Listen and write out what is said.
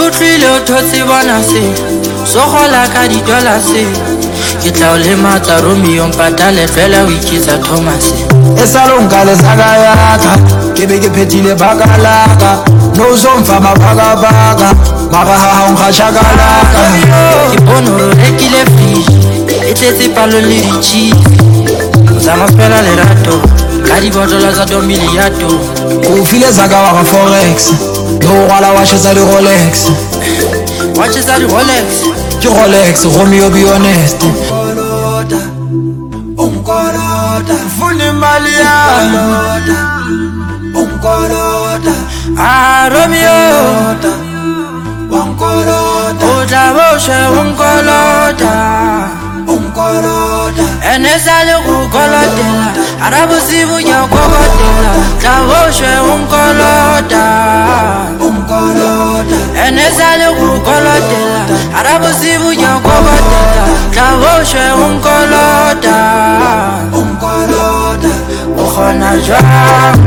utlwile o thotse bona se so gola ka didola se ke tla o lematsa Romeo mpatale fela o ikitsa Thomas esalonga lesakayaka ke be ke phethile bakalaka no somfa mabakabaka mara ha ungashakalaka ke bono rekile fish e tletse palo le cheese zama fela lerato ka dibotola tsa Domiliato o file zaka wa forex no wala watches za di Rolex ke Rolex Romeo be honest Umkolota funi mali yami Umkolota Romeo Umkolota Utaboshe umkolota Enesale kukolotela Arabusibu ya kokotela Taboshe umkolota Enesale kukolotela Arabusibu ya kokotela Taboshe umkolota Ukhona jwa